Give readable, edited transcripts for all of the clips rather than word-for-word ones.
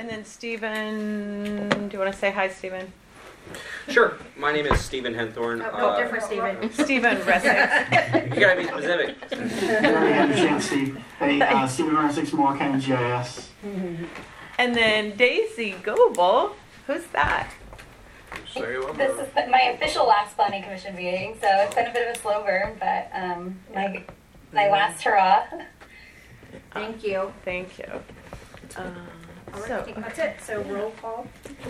And then Stephen, do you want to say hi, Stephen? Sure. My name is Stephen Henthorn. Different Stephen. Stephen Resick. You gotta be specific. Hey, Stephen Resick, Moore County GIS. And then Daisy Goebel. Who's that? This is my official last planning commission meeting, so it's been a bit of a slow burn, but my last hurrah. Thank you. Thank you. All right, that's it. So roll call.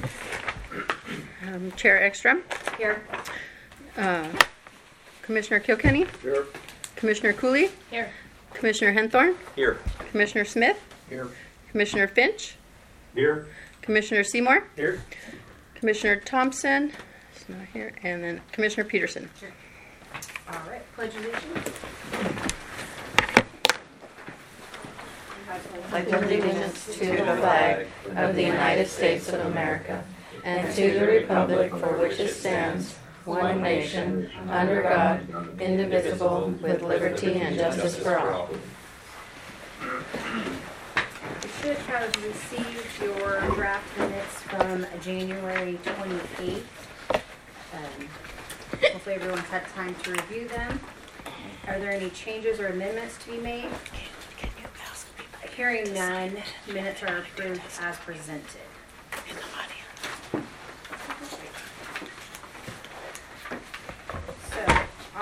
Chair Ekstrom, Here. Commissioner Kilkenny, Here. Commissioner Cooley, Here. Commissioner Henthorn, Here. Commissioner Smith, Here. Commissioner Finch, Here. Commissioner Seymour, Here. Commissioner Thompson, he's not here, and then Commissioner Peterson. All right. Pledge allegiance. Pledge allegiance to the flag of the United States of America and to the republic for which it stands, one nation, under God, indivisible, with liberty and justice for all. You should have received your draft minutes from January 28th. Hopefully everyone's had time to review them. Are there any changes or amendments to be made? Hearing none, minutes are approved as presented. So,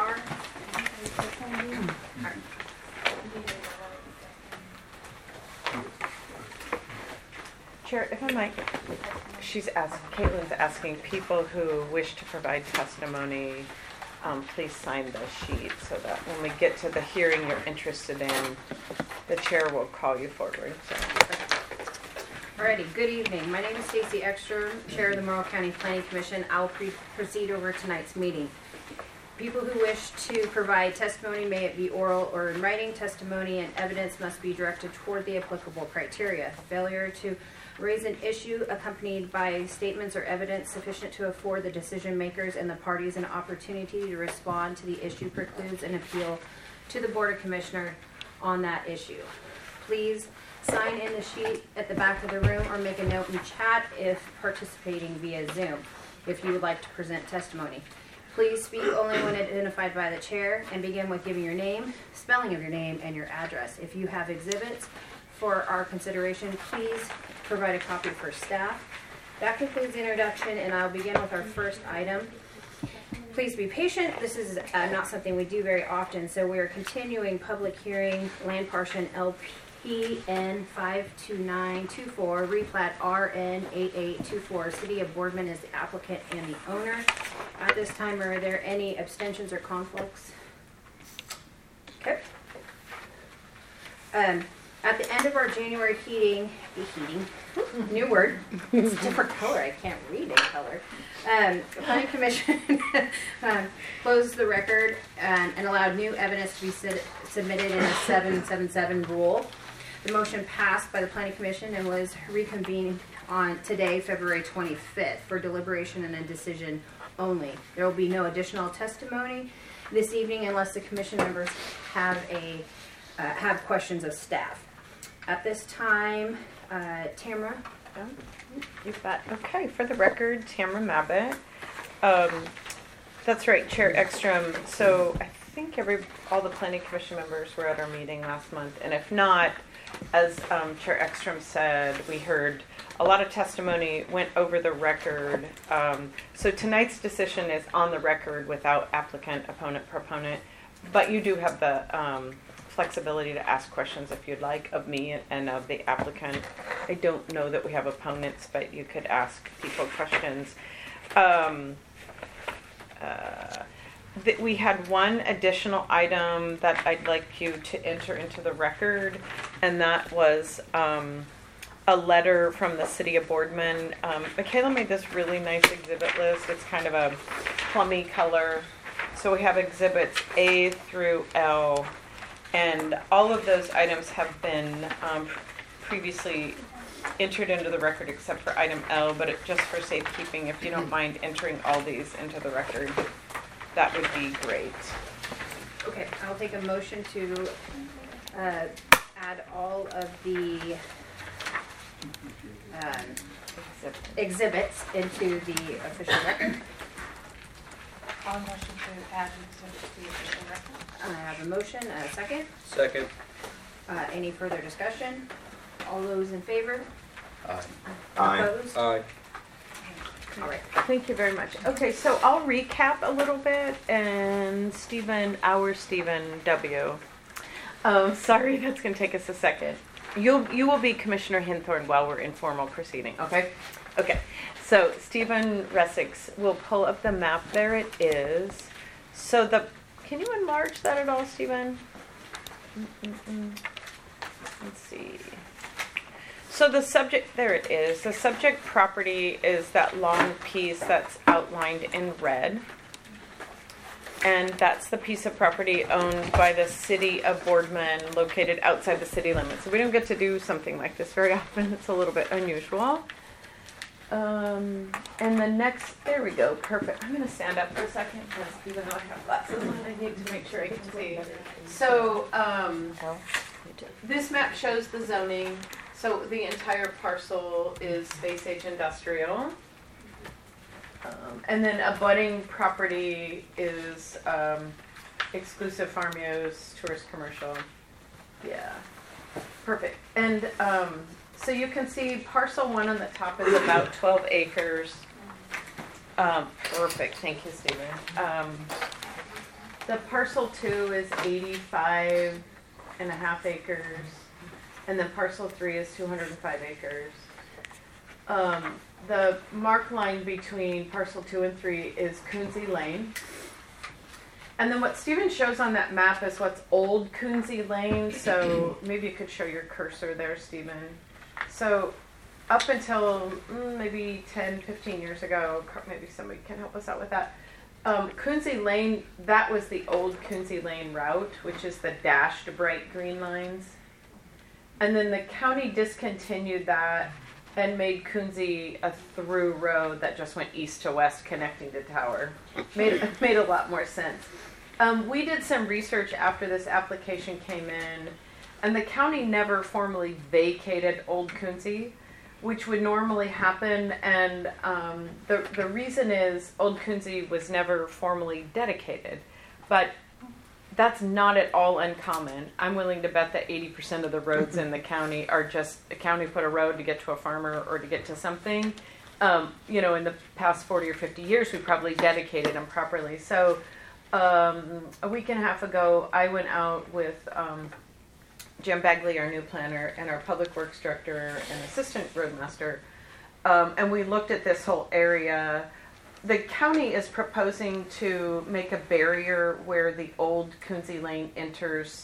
Chair, if I might, Caitlin's asking people who wish to provide testimony, please sign the sheet so that when we get to the hearing you're interested in, the chair will call you forward. So. Alrighty, good evening. My name is Stacy Ekstrom, Chair of the Morrow County Planning Commission. I'll proceed over tonight's meeting. People who wish to provide testimony, may it be oral or in writing, testimony and evidence must be directed toward the applicable criteria. Failure to raise an issue accompanied by statements or evidence sufficient to afford the decision makers and the parties an opportunity to respond to the issue precludes an appeal to the Board of Commissioners on that issue. Please sign in the sheet at the back of the room or make a note in chat if participating via Zoom if you would like to present testimony. Please speak only when identified by the chair and begin with giving your name, spelling of your name, and your address. If you have exhibits for our consideration, please provide a copy for staff. That concludes the introduction, and I'll begin with our first item. Please be patient. This is not something we do very often, so we are continuing public hearing, land partition LPN 52924, replat RN 8824. City of Boardman is the applicant and the owner. At this time, are there any abstentions or conflicts? Okay. At the end of our January new word, it's a different color, I can't read in color. The Planning Commission closed the record and allowed new evidence to be submitted in a 777 rule. The motion passed by the Planning Commission and was reconvened on today, February 25th, for deliberation and a decision only. There will be no additional testimony this evening unless the Commission members have questions of staff. At this time, Tamara. You've got, okay, for the record, Tamara Mabbitt. That's right, Chair Ekstrom. So I think all the Planning Commission members were at our meeting last month, and if not, as Chair Ekstrom said, we heard a lot of testimony, went over the record. So tonight's decision is on the record without applicant, opponent, proponent, but you do have the flexibility to ask questions if you'd like of me and of the applicant. I don't know that we have opponents, but you could ask people questions. We had one additional item that I'd like you to enter into the record, and that was a letter from the City of Boardman. Michaela made this really nice exhibit list. It's kind of a plummy color. So we have exhibits A through L, and all of those items have been previously entered into the record except for item L, but just for safekeeping, if you don't mind entering all these into the record, that would be great. Okay, I'll take a motion to add all of the exhibits into the official record. I'll motion to add exhibits to the official record. I have a motion and a second. Second. Any further discussion? All those in favor? Aye. Opposed? Aye. All right. Thank you very much. Okay, so I'll recap a little bit, and Stephen W. Sorry, that's going to take us a second. You will be Commissioner Hinthorn while we're in formal proceeding, okay? Okay, so Stephen Resix will pull up the map. There it is. So can you enlarge that at all, Stephen? Let's see. So the subject, there it is. The subject property is that long piece that's outlined in red. And that's the piece of property owned by the city of Boardman, located outside the city limits. So we don't get to do something like this very often. It's a little bit unusual. And the next, there we go, perfect. I'm going to stand up for a second because even though I have glasses on, I need to make sure I can see. So this map shows the zoning. So the entire parcel is Space Age Industrial. And then abutting property is exclusive farm use, tourist commercial. Yeah, perfect. And so you can see parcel 1 on the top is about 12 acres. Perfect, thank you, Stephen. The parcel 2 is 85 and a half acres. And then parcel 3 is 205 acres. The mark line between parcel 2 and 3 is Coonsey Lane. And then what Stephen shows on that map is what's old Coonsey Lane. So maybe you could show your cursor there, Stephen. So up until maybe 10, 15 years ago, maybe somebody can help us out with that. Coonsey Lane, that was the old Coonsey Lane route, which is the dashed bright green lines. And then the county discontinued that and made Coonsey a through road that just went east to west connecting to Tower. Made a lot more sense. We did some research after this application came in, and the county never formally vacated Old Coonsey, which would normally happen. And the reason is Old Coonsey was never formally dedicated, but that's not at all uncommon. I'm willing to bet that 80% of the roads in the county are just the county put a road to get to a farmer or to get to something. In the past 40 or 50 years, we probably dedicated them properly. So a week and a half ago, I went out with Jim Bagley, our new planner, and our public works director and assistant roadmaster, and we looked at this whole area. The county is proposing to make a barrier where the old Coonsey Lane enters.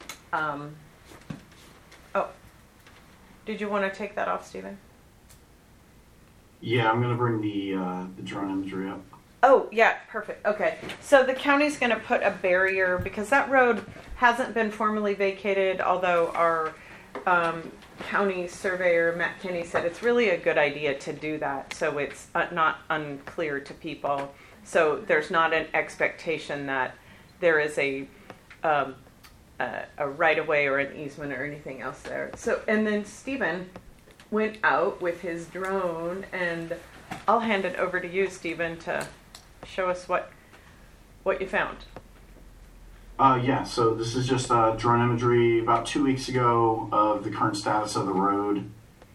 Did you want to take that off, Stephen? Yeah, I'm going to bring the drone imagery up. Oh, yeah, perfect. Okay. So the county's going to put a barrier because that road hasn't been formally vacated, although our county surveyor, Matt Kinney, said it's really a good idea to do that so it's not unclear to people. So there's not an expectation that there is a right-of-way or an easement or anything else there. So, and then Stephen went out with his drone, and I'll hand it over to you, Stephen, to show us what you found. Yeah, so this is just drone imagery about 2 weeks ago of the current status of the road.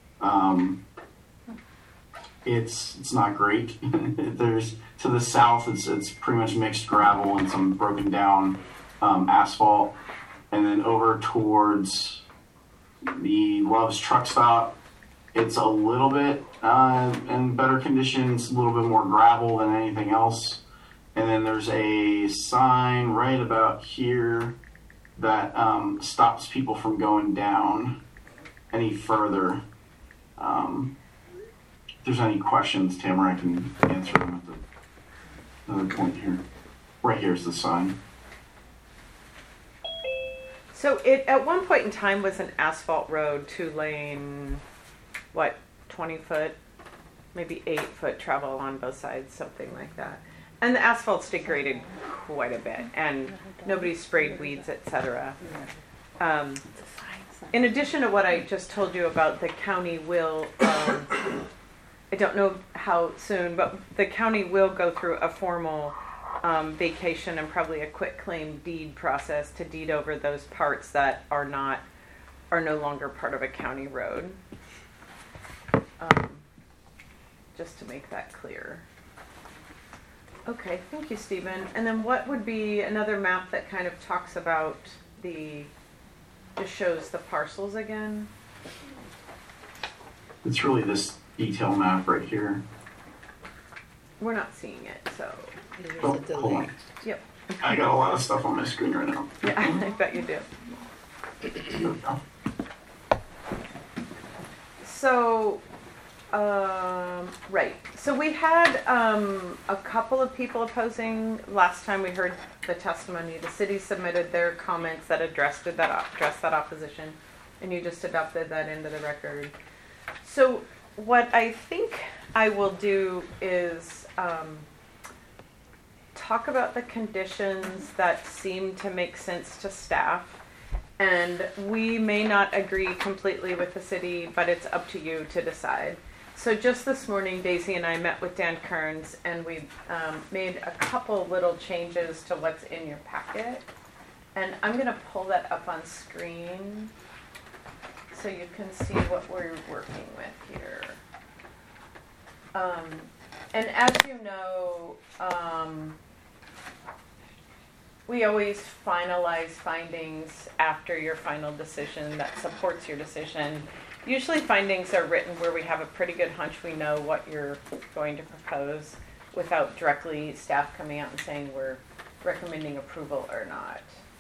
It's not great. There's to the south, it's pretty much mixed gravel and some broken down asphalt, and then over towards the Love's truck stop, it's a little bit in better conditions, a little bit more gravel than anything else. And then there's a sign right about here that stops people from going down any further. If there's any questions, Tamara, I can answer them at another point here. Right here's the sign. So it at one point in time was an asphalt road, 2-lane, 20 foot, maybe 8 foot travel on both sides, something like that. And the asphalt's degraded quite a bit, and nobody sprayed weeds, etc. in addition to what I just told you about, the county will, I don't know how soon, but the county will go through a formal vacation and probably a quit claim deed process to deed over those parts that are no longer part of a county road. Just to make that clear. Okay, thank you, Stephen. And then what would be another map that kind of talks about just shows the parcels again? It's really this detail map right here. We're not seeing it, so. Oh, hold on. Yep. I got a lot of stuff on my screen right now. Yeah, I bet you do. There we go. So, right. So we had a couple of people opposing last time we heard the testimony. The city submitted their comments that addressed that opposition, and you just adopted that into the record. So what I think I will do is talk about the conditions that seem to make sense to staff. And we may not agree completely with the city, but it's up to you to decide. So just this morning, Daisy and I met with Dan Kearns, and we made a couple little changes to what's in your packet. And I'm going to pull that up on screen so you can see what we're working with here. And as you know, we always finalize findings after your final decision that supports your decision. Usually findings are written where we have a pretty good hunch we know what you're going to propose without directly staff coming out and saying we're recommending approval or not.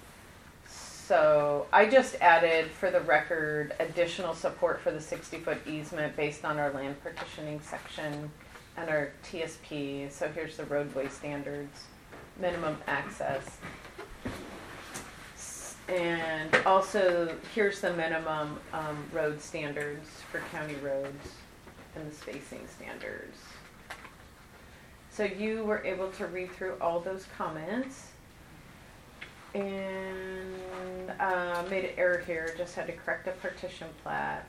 So I just added, for the record, additional support for the 60-foot easement based on our land partitioning section and our TSP. So here's the roadway standards, minimum access. And also, here's the minimum road standards for county roads and the spacing standards. So you were able to read through all those comments. And made an error here, just had to correct a partition plat.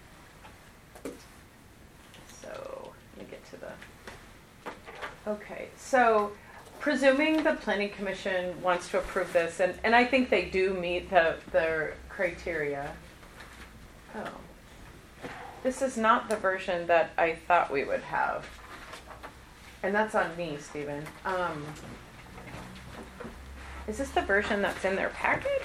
So, let me get to the... Okay, so... Presuming the Planning Commission wants to approve this, and I think they do meet the criteria. Oh. This is not the version that I thought we would have. And that's on me, Stephen. Is this the version that's in their packet?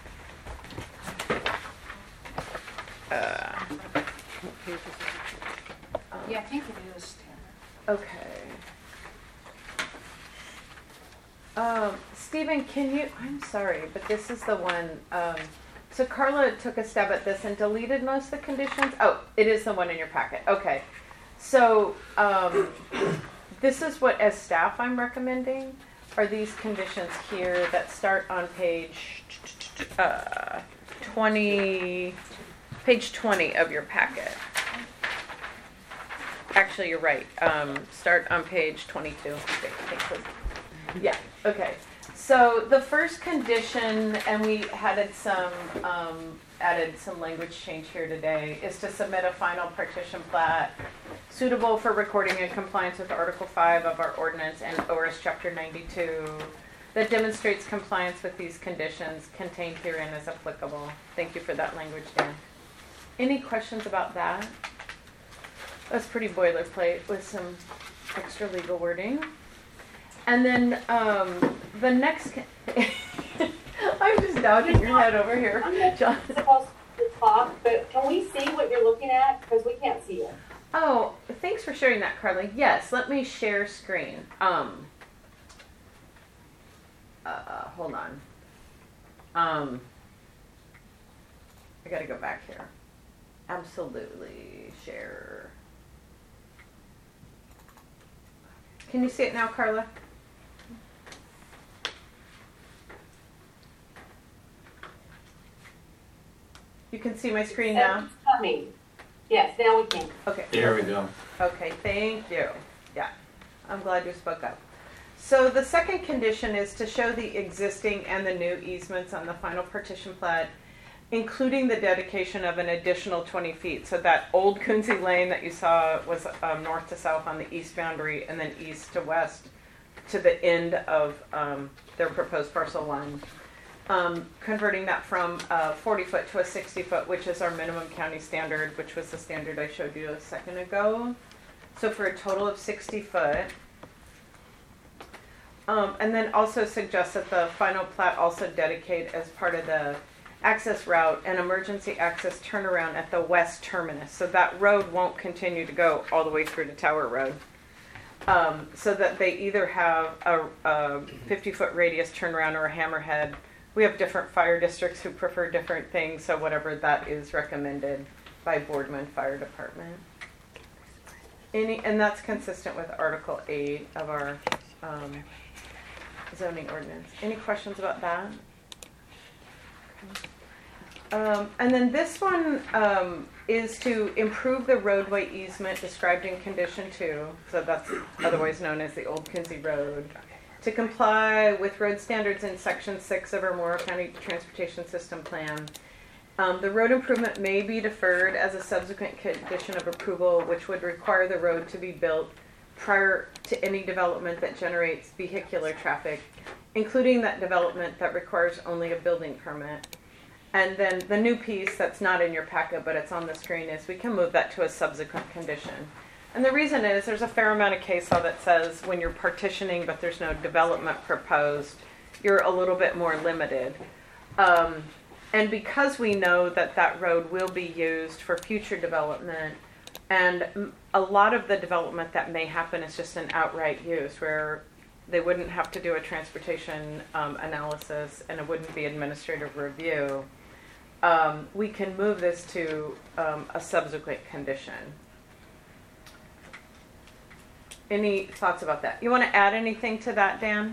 Yeah, I think it is, Tanner. Okay. Stephen, I'm sorry, but this is the one, so Carla took a stab at this and deleted most of the conditions. Oh, it is the one in your packet. Okay. So, this is what, as staff, I'm recommending, are these conditions here that start on page 20 of your packet. Actually, you're right. Start on page 22. Yeah, okay. So the first condition, and we added some language change here today, is to submit a final partition plat suitable for recording in compliance with Article 5 of our ordinance and ORS Chapter 92 that demonstrates compliance with these conditions contained herein as applicable. Thank you for that language, Dan. Any questions about that? That's pretty boilerplate with some extra legal wording. And then the next, I'm just dodging your head over here, John. I'm supposed to talk, but can we see what you're looking at? Because we can't see it. Oh, thanks for sharing that, Carly. Yes, let me share screen. Hold on. I gotta go back here. Absolutely, share. Can you see it now, Carla? You can see my screen now? It's coming. Yes, now we can. Okay. There we go. Okay, thank you. Yeah, I'm glad you spoke up. So the second condition is to show the existing and the new easements on the final partition plat including the dedication of an additional 20 feet. So that old Coonsey Lane that you saw was north to south on the east boundary, and then east to west to the end of their proposed parcel line. Converting that from a 40 foot to a 60 foot, which is our minimum county standard, which was the standard I showed you a second ago. So for a total of 60 foot. And then also suggest that the final plat also dedicate as part of the access route an emergency access turnaround at the west terminus. So that road won't continue to go all the way through to Tower Road. So that they either have a 50 foot radius turnaround or a hammerhead. We have different fire districts who prefer different things, so whatever that is recommended by Boardman Fire Department. And that's consistent with Article 8 of our zoning ordinance. Any questions about that? And then this one is to improve the roadway easement described in Condition 2, so that's otherwise known as the Old Coonsey Road, to comply with road standards in Section 6 of our Morrow County Transportation System Plan. The road improvement may be deferred as a subsequent condition of approval, which would require the road to be built prior to any development that generates vehicular traffic, including that development that requires only a building permit. And then the new piece that's not in your packet, but it's on the screen, is we can move that to a subsequent condition. And the reason is there's a fair amount of case law that says when you're partitioning but there's no development proposed, you're a little bit more limited. And because we know that that road will be used for future development, and a lot of the development that may happen is just an outright use where they wouldn't have to do a transportation analysis and it wouldn't be administrative review, we can move this to a subsequent condition. Any thoughts about that? You want to add anything to that, Dan?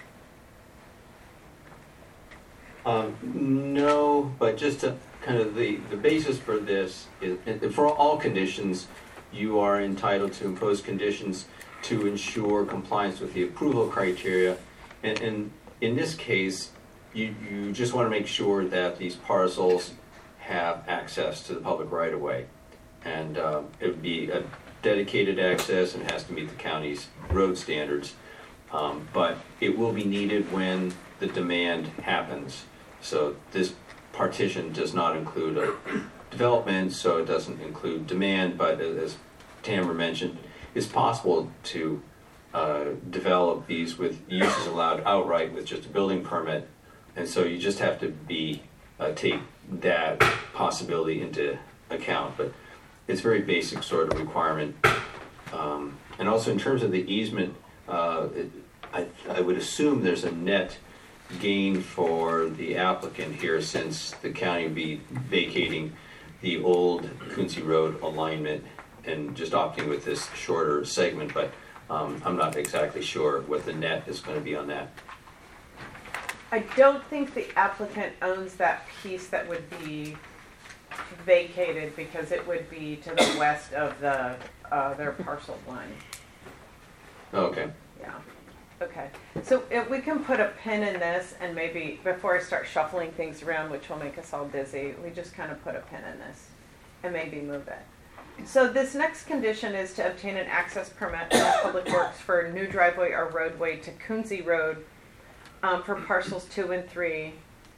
No, but just to kind of the basis for this is, for all conditions, you are entitled to impose conditions to ensure compliance with the approval criteria. And in this case, you just want to make sure that these parcels have access to the public right-of-way. And it would be a dedicated access and has to meet the county's road standards. But it will be needed when the demand happens. So this partition does not include a development, so it doesn't include demand, but as Tamara mentioned, it's possible to develop these with uses allowed outright with just a building permit, and so you just have to take that possibility into account. But it's a very basic sort of requirement. And also in terms of the easement, I would assume there's a net gain for the applicant here, since the county will be vacating the old Coonsey Road alignment and just opting with this shorter segment, but I'm not exactly sure what the net is going to be on that. I don't think the applicant owns that piece that would be vacated, because it would be to the west of the their parcel line. Okay. Yeah. Okay. So if we can put a pin in this, and maybe before I start shuffling things around, which will make us all dizzy, we just kind of put a pin in this and maybe move it. So this next condition is to obtain an access permit from Public Works for a new driveway or roadway to Coonsey Road for parcels 2 and 3.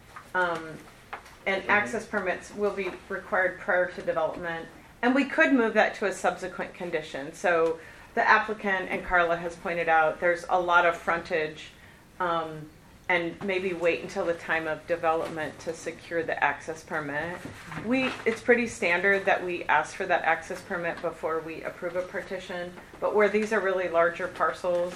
And access permits will be required prior to development. And we could move that to a subsequent condition. So the applicant, and Carla has pointed out, there's a lot of frontage, and maybe wait until the time of development to secure the access permit. It's pretty standard that we ask for that access permit before we approve a partition, but where these are really larger parcels,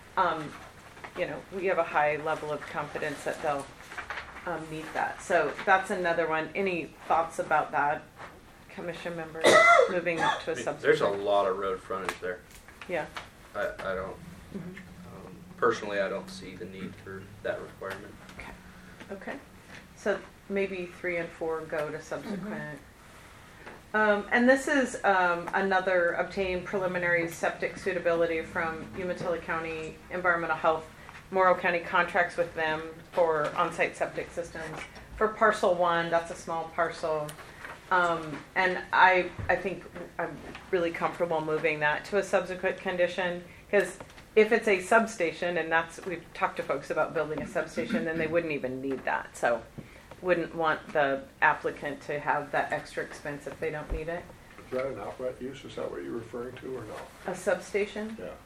we have a high level of confidence that they'll meet that. So that's another one. Any thoughts about that, commission members, moving up to a subsequent? There's a lot of road frontage there. Yeah. I don't, personally, I don't see the need for that requirement. Okay. So maybe 3 and 4 go to subsequent. And this is another obtaining preliminary septic suitability from Umatilla County Environmental Health. Morrow County contracts with them for on-site septic systems. for parcel 1, that's a small parcel. And I think I'm really comfortable moving that to a subsequent condition, because if it's a substation, and we've talked to folks about building a substation, then they wouldn't even need that. So wouldn't want the applicant to have that extra expense if they don't need it. Is that an outright use? Is that what you're referring to or no? A substation? Yeah.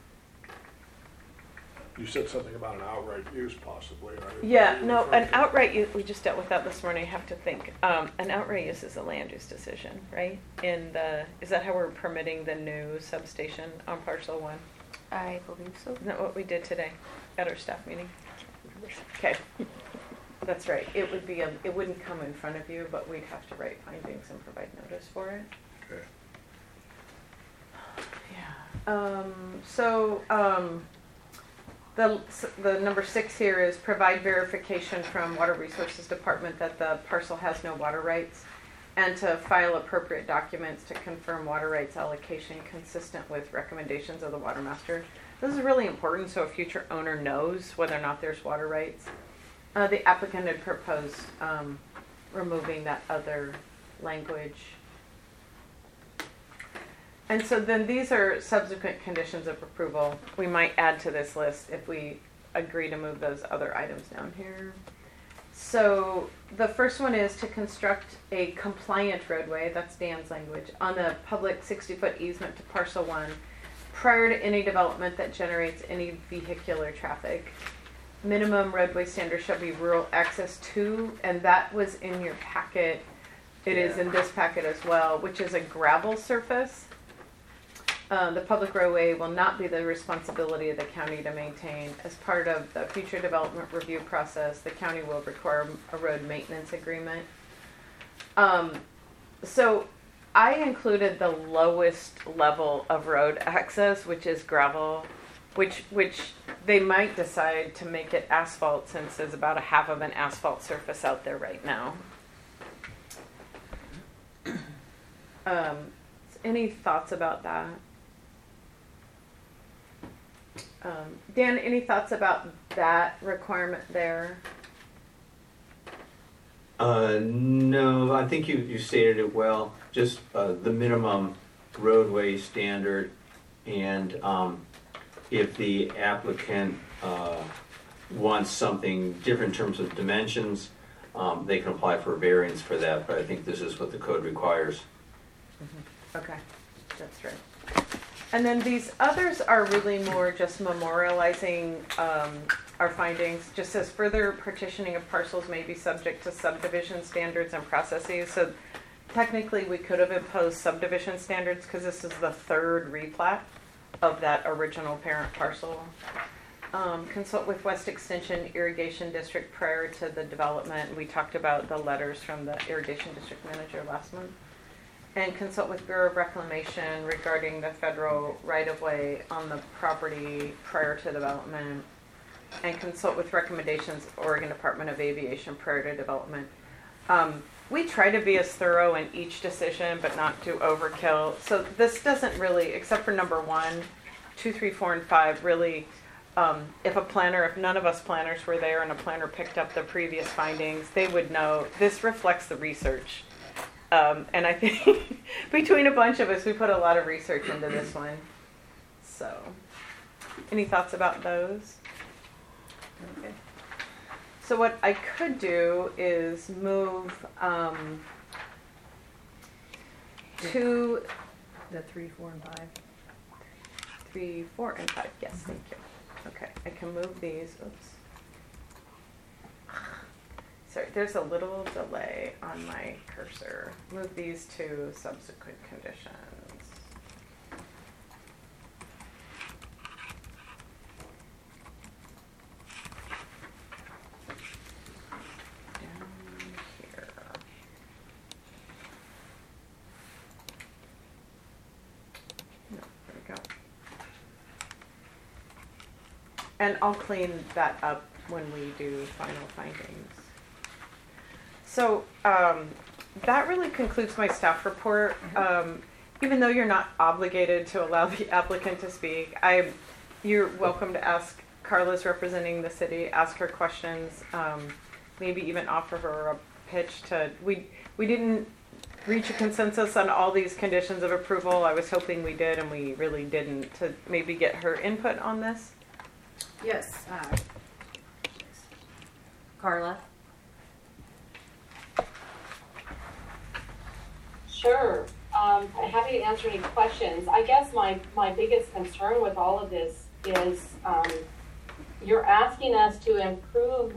You said something about an outright use possibly. Yeah, no, an outright use, we just dealt with that this morning, I have to think. An outright use is a land use decision, right? Is that how we're permitting the new substation on parcel 1? I believe so. Isn't that what we did today at our staff meeting? Okay, that's right. It would be, it wouldn't come in front of you, but we'd have to write findings and provide notice for it. Okay. Yeah. The number 6 here is provide verification from Water Resources Department that the parcel has no water rights, and to file appropriate documents to confirm water rights allocation consistent with recommendations of the Water Master. This is really important so a future owner knows whether or not there's water rights. The applicant had proposed removing that other language. And so then these are subsequent conditions of approval. We might add to this list if we agree to move those other items down here. So the first one is to construct a compliant roadway, that's Dan's language, on the public 60-foot easement to parcel 1 prior to any development that generates any vehicular traffic. Minimum roadway standard shall be rural access to, and that was in your packet. It is in this packet as well, which is a gravel surface. The public roadway will not be the responsibility of the county to maintain. As part of the future development review process, the county will require a road maintenance agreement. So I included the lowest level of road access, which is gravel, which they might decide to make it asphalt since there's about a half of an asphalt surface out there right now. Any thoughts about that? Dan, any thoughts about that requirement there? No, I think you stated it well. Just the minimum roadway standard, and if the applicant wants something different in terms of dimensions, they can apply for a variance for that, but I think this is what the code requires. Mm-hmm. Okay, that's right. And then these others are really more just memorializing our findings. Just says further partitioning of parcels may be subject to subdivision standards and processes. So technically we could have imposed subdivision standards because this is the 3rd replat of that original parent parcel. Consult with West Extension Irrigation District prior to the development. We talked about the letters from the Irrigation District Manager last month. And consult with Bureau of Reclamation regarding the federal right-of-way on the property prior to development. And consult with recommendations of Oregon Department of Aviation prior to development. We try to be as thorough in each decision, but not do overkill. So this doesn't really, except for number 1, 2, 3, 4, and 5, really, if none of us planners were there and a planner picked up the previous findings, they would know this reflects the research. And I think between a bunch of us, we put a lot of research into this one. So, any thoughts about those? Okay. So what I could do is move to The 3, 4, and 5. 3, 4, and 5. Yes, thank you. Okay, I can move these. Oops. Sorry, there's a little delay on my cursor. Move these to subsequent conditions. Down here. No, there we go. And I'll clean that up when we do final findings. So that really concludes my staff report. Even though you're not obligated to allow the applicant to speak, you're welcome to ask. Carla's representing the city, ask her questions, maybe even offer her a pitch to, we didn't reach a consensus on all these conditions of approval. I was hoping we did, and we really didn't, to maybe get her input on this. Yes. Carla? Sure. I'm happy to answer any questions. I guess my biggest concern with all of this is you're asking us to improve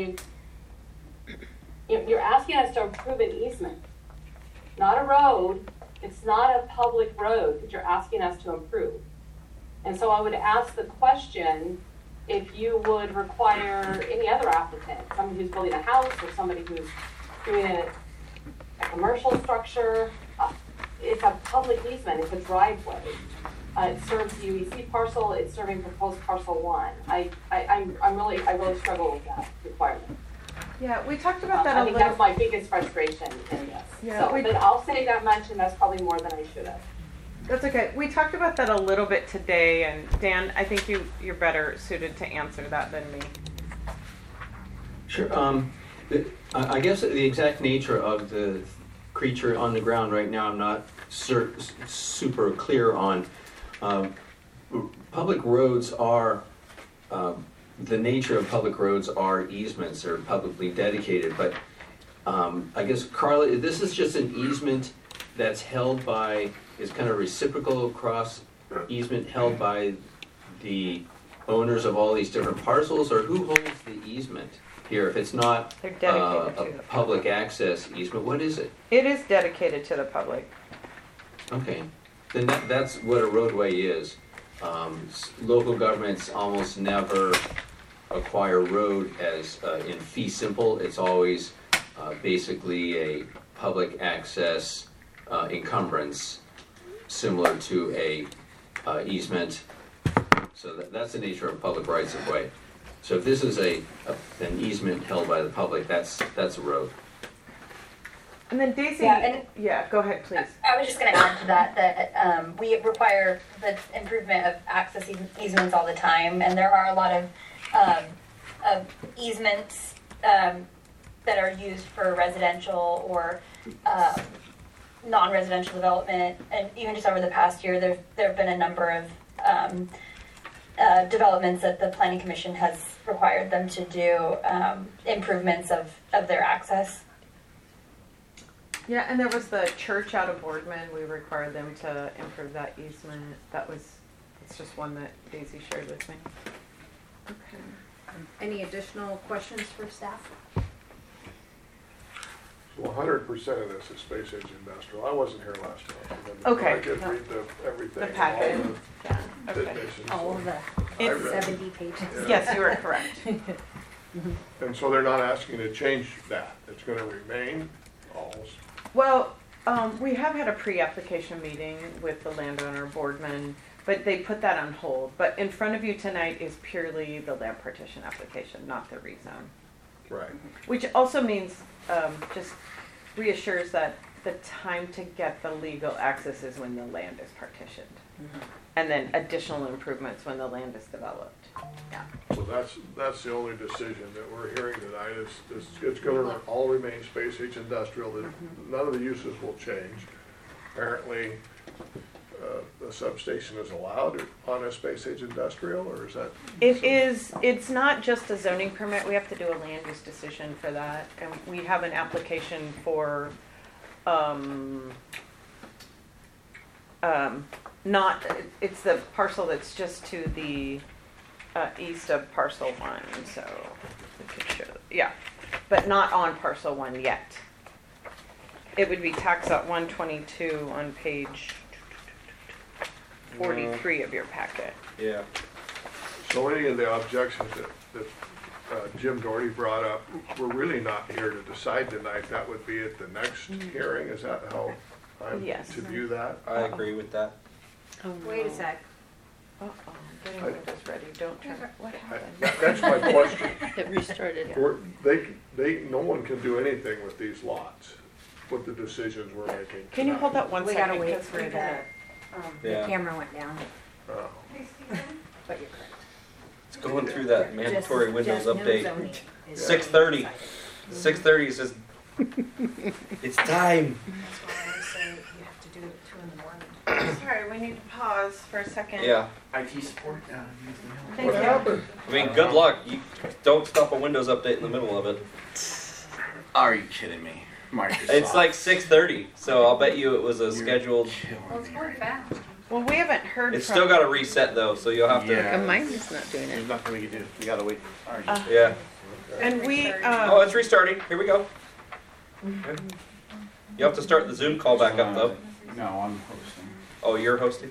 you're asking us to improve an easement, not a road. It's not a public road that you're asking us to improve. And so I would ask the question if you would require any other applicant, somebody who's building a house or somebody who's doing a commercial structure. It's a public easement, it's a driveway. It serves the UEC parcel, it's serving proposed parcel 1. I really struggle with that requirement. Yeah, we talked about that I a think little. that's my biggest frustration in this. Yeah, So, but I'll say that much, and that's probably more than I should have. That's okay. We talked about that a little bit today, and Dan, I think you're better suited to answer that than me. Sure. I guess the exact nature of the creature on the ground right now, I'm not super clear on. Public roads are, the nature of public roads are easements, they're publicly dedicated, but I guess, Carla, this is just an easement that's held by, is kind of reciprocal cross easement held by the owners of all these different parcels, or who holds the easement here? If it's not They're dedicated to a public access easement, what is it? It is dedicated to the public. Okay, then that's what a roadway is. Local governments almost never acquire road as in fee simple. It's always basically a public access encumbrance, similar to a easement. So that's the nature of public rights of way. So if this is an easement held by the public, that's a road. And then Daisy, Yeah, go ahead, please. I was just going to add to that we require the improvement of access easements all the time, and there are a lot of easements that are used for residential or non-residential development, and even just over the past year, there have been a number of developments that the Planning Commission has required them to do improvements of their access. Yeah, and there was the church out of Boardman. We required them to improve that easement. It's just one that Daisy shared with me. Okay. Any additional questions for staff? So 100% of this is space age industrial. I wasn't here last month. Okay. I did read everything. The packet. All Yeah, the okay. definitions. All of the I read 70 pages. Yeah. Yes, you were correct. And so they're not asking to change that. It's going to remain all. Well, we have had a pre-application meeting with the landowner Boardman, but they put that on hold. But in front of you tonight is purely the land partition application, not the rezone. Right. Which also means, just reassures that the time to get the legal access is when the land is partitioned. And then additional improvements when the land is developed. Yeah. So that's the only decision that we're hearing tonight is it's going to all remain space age industrial. None of the uses will change. Apparently, the substation is allowed on a space age industrial, or is that? It is. It's not just a zoning permit. We have to do a land use decision for that, and we have an application for not. It's the parcel that's just to the east of parcel 1. So we could show. Yeah, but not on parcel 1 yet. It would be tax at 122 on page 43 of your packet. Yeah. So any of the objections that Jim Doherty brought up, we're really not here to decide tonight. That would be at the next hearing. Is that how I'm Yes. to view that? I agree with that. Oh, Wait a no. sec. Getting windows ready. Don't turn. What happened? That's my question. It restarted. No one can do anything with these lots, with the decisions we're making. Can you hold that one We second? gotta wait 'cause for we're the, the Yeah. camera went down, Oh. but you're correct. It's going through that mandatory Windows Just no update. zoning is 6:30. decided. 6:30 is just It's time. That's why I say you have to do it at 2 a.m. Sorry, we need to pause for a second. Yeah. IT support. Thank you. I mean, good luck. You don't stop a Windows update in the middle of it. Are you kidding me? Microsoft. It's like 6:30, so I'll bet you it was a scheduled. Well, it's going fast. Well, we haven't heard It's from. still got to reset though, so you'll have to. Yeah. Mine is not doing it. There's nothing we can do. You gotta wait. All right. Yeah. And we. Oh, it's restarting. Here we go. Okay. You have to start the Zoom call back up though. No, I'm hosting. Oh, you're hosting.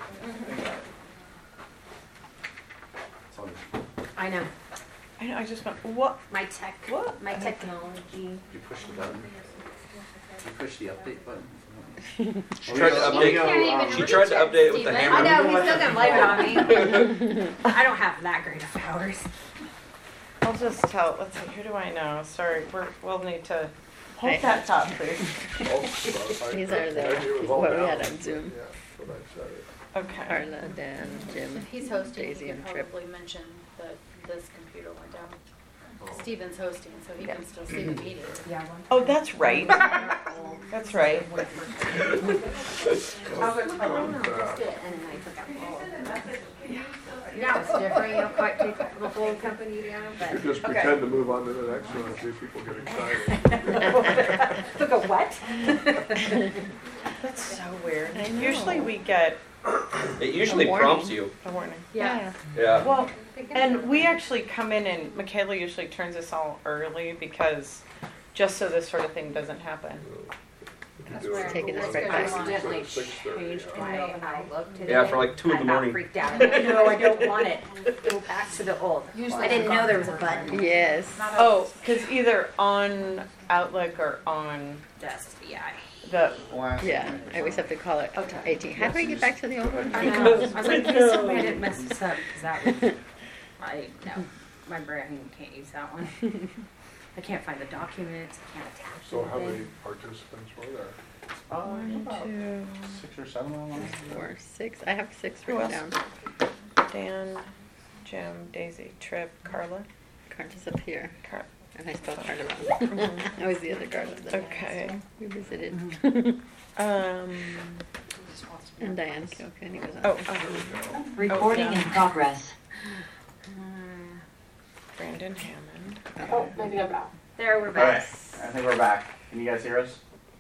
It's all I know. I know. I just went. What? My tech. What? My technology. You push the button. You push the update button. She tried to update. She tried to update it with the I hammer. know, he's still gonna blame it on me. I don't have that great of powers. I'll just tell. Let's see. Who do I know? Sorry, we'll need to hold Hey. that thought, please. These are what we had on Zoom. Yeah, that's what I said. Okay. Carla, Dan, Jim. He's hosting, Daisy he can and Trip. probably mention that this computer went down. Steven's hosting, so he can still see the meeting. Yeah. Oh, that's right. That's right. I'll go tell him. And then I took out all of them. Yeah, it's different, you don't quite take the whole company down, You but. just pretend to move on to the next one and see if people get excited. Took a what? That's so weird. I know. Usually we get It usually A warning. prompts you. a warning. Yeah. Yeah. Well, and we actually come in and Michaela usually turns us all early because just so this sort of thing doesn't happen. That's where Taking us I right back. accidentally 6:30, changed my Outlook today. Yeah, for like 2 in the I got morning. freaked out. No, I don't want it. Go back to the old. I didn't know there was a button. Yes. Oh, because either on Outlook or on Just, yeah. the. Yeah, I always have to call it 18. How do I get back to the old one? I know. I was like, please tell me I didn't mess this up, because that was, no, my brain can't use that one. I can't find the documents, I can't attach So how many anything. participants were there? 1, 2, 6 or 7 online. 4, 6. I have 6 Who written else? down. Dan, Jim, Daisy, Trip, Carla. Carla's up here. Car- And I spelled Carla wrong. That was the other Carla that Okay. we visited. And Diane Kilkenny was on. Oh, Recording in progress. Brandon Hammond. Oh, maybe I'm back. There, we're All right. back. I think we're back. Can you guys hear us?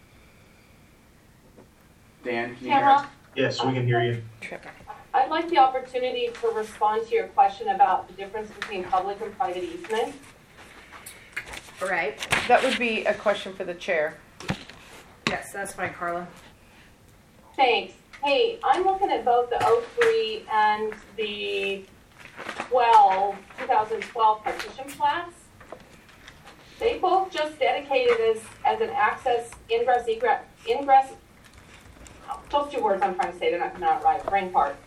Dan, can you hear us? Tamara, Yes, we can hear you. Trip. I'd like the opportunity to respond to your question about the difference between public and private easement. All right. That would be a question for the chair. Yes, that's fine, Carla. Thanks. Hey, I'm looking at both the 03 and the 2012 partition plats. They both just dedicated as an access, ingress, those 2 words I'm trying to say, they're not coming out right, brain fart.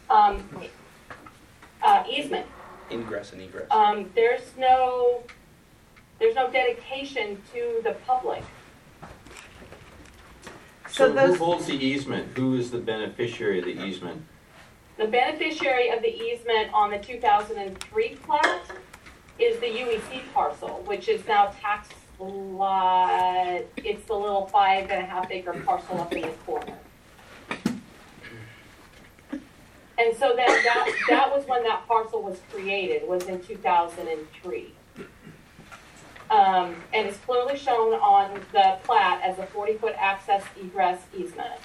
Easement. Ingress and egress. There's no dedication to the public. So So who those- holds the easement? Who is the beneficiary of the easement? The beneficiary of the easement on the 2003 plat is the UEC parcel, which is now tax lot. It's the little 5.5 acre parcel up in the corner. And so then that was when that parcel was created, was in 2003. And it's clearly shown on the plat as a 40-foot access egress easement.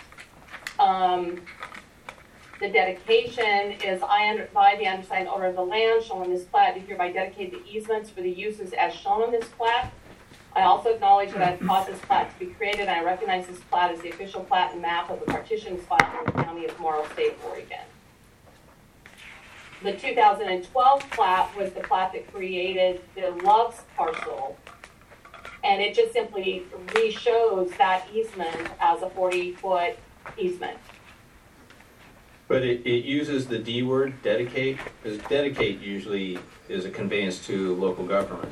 The dedication is by the undersigned owner of the land shown on this plat, do hereby dedicate the easements for the uses as shown on this plat. I also acknowledge that I've caused this plat to be created, and I recognize this plat as the official plat and map of the partitions filed in the County of Morrow, State of Oregon. The 2012 plat was the plat that created the Love's parcel, and it just simply re-shows that easement as a 40-foot easement. But it uses the D word, dedicate, because dedicate usually is a conveyance to local government.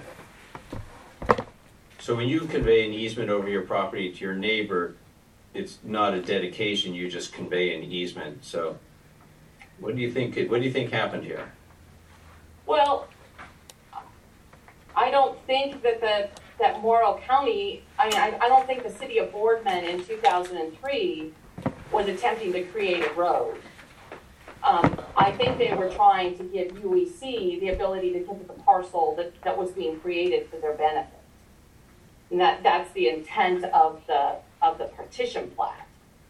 So when you convey an easement over your property to your neighbor, it's not a dedication, you just convey an easement. So what do you think happened here? Well, I don't think that that Morrow County, I mean, I don't think the city of Boardman in 2003 was attempting to create a road. I think they were trying to give UEC the ability to get the parcel that was being created for their benefit. And that's the intent of the partition plat.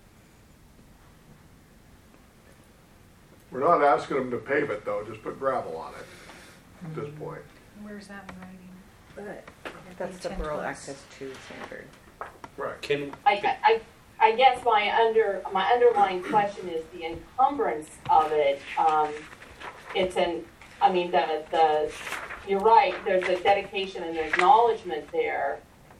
We're not asking them to pave it though, just put gravel on it at this point. Where's that in writing? That's the Borough Access 2 standard. Right. Can, I guess my underlying question is the encumbrance of it. You're right, there's a dedication and acknowledgement there.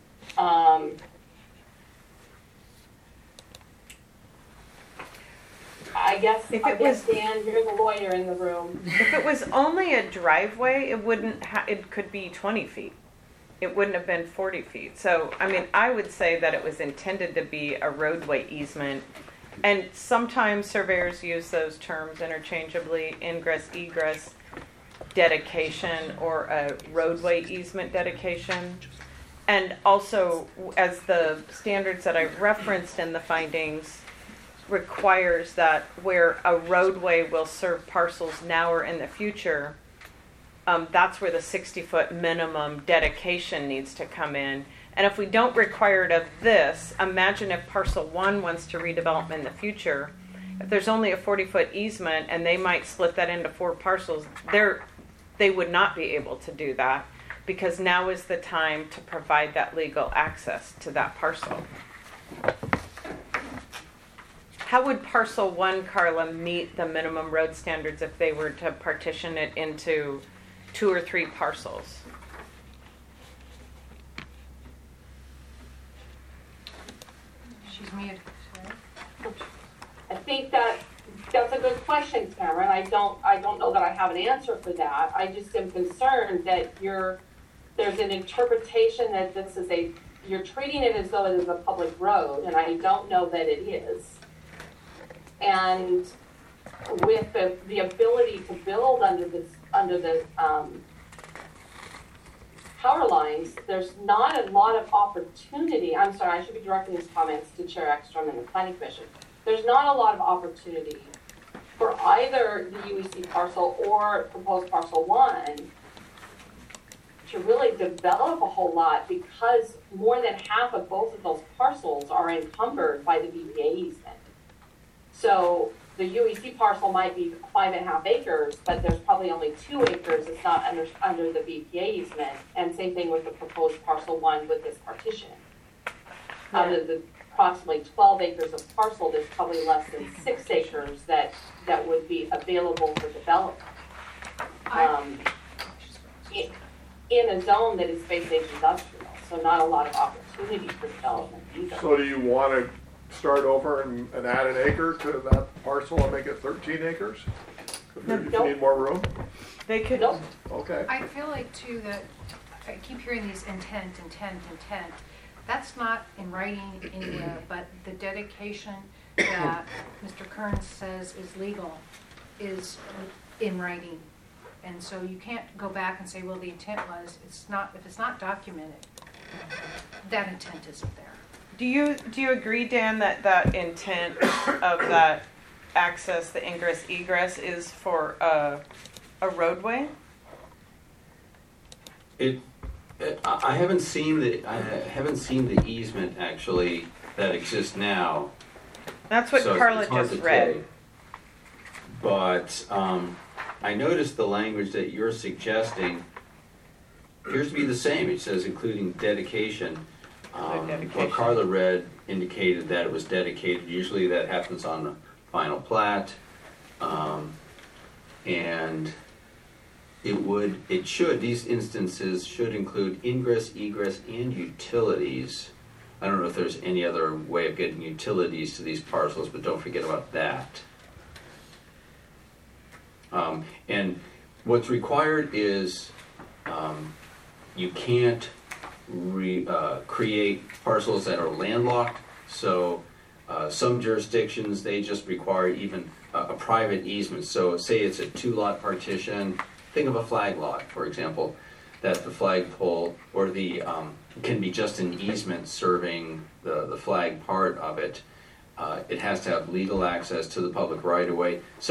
I guess Dan, you're the lawyer in the room. If it was only a driveway, it could be 20 feet. It wouldn't have been 40 feet. So, I mean, I would say that it was intended to be a roadway easement. And sometimes surveyors use those terms interchangeably, ingress, egress, dedication, or a roadway easement dedication. And also, as the standards that I referenced in the findings requires that where a roadway will serve parcels now or in the future, that's where the 60-foot minimum dedication needs to come in. And if we don't require it of this, imagine if parcel 1 wants to redevelop in the future. If there's only a 40-foot easement and they might split that into 4 parcels, they would not be able to do that because now is the time to provide that legal access to that parcel. How would parcel 1, Carla, meet the minimum road standards if they were to partition it into 2 or 3 parcels? She's muted. I think that's a good question, Cameron. I don't know that I have an answer for that. I just am concerned that there's an interpretation that you're treating it as though it is a public road, and I don't know that it is. And with the ability to build under the power lines, there's not a lot of opportunity. I'm sorry, I should be directing these comments to Chair Ekstrom and the Planning Commission. There's not a lot of opportunity for either the UEC parcel or proposed parcel 1 to really develop a whole lot because more than half of both of those parcels are encumbered by the BPA easement. So the UEC parcel might be 5.5 acres, but there's probably only 2 acres that's not under the BPA easement. And same thing with the proposed parcel 1 with this partition. Out of the approximately 12 acres of parcel, there's probably less than 6 acres that would be available for development. In a zone that is space age industrial, so not a lot of opportunity for development either. So do you want to start over and add an acre to that parcel and make it 13 acres? If you need more room? They could. Nope. Okay. I feel like too that I keep hearing these intent. That's not in writing anywhere, but the dedication that Mr. Kearns says is legal is in writing. And so you can't go back and say, well, the intent was, if it's not documented, that intent isn't there. Do you agree, Dan, that intent of that access, the ingress egress, is for a roadway? I haven't seen the easement actually that exists now. That's what so Carla it's hard just to read. say. But I noticed the language that you're suggesting appears to be the same. It says including dedication. What Carla read indicated that it was dedicated. Usually that happens on the final plat. And these instances should include ingress, egress, and utilities. I don't know if there's any other way of getting utilities to these parcels, but don't forget about that. And what's required is you can't create parcels that are landlocked. So some jurisdictions, they just require even a private easement. So say it's a 2-lot partition. Think of a flag lot, for example. that the flagpole or the, can be just an easement serving the flag part of it. It has to have legal access to the public right of way.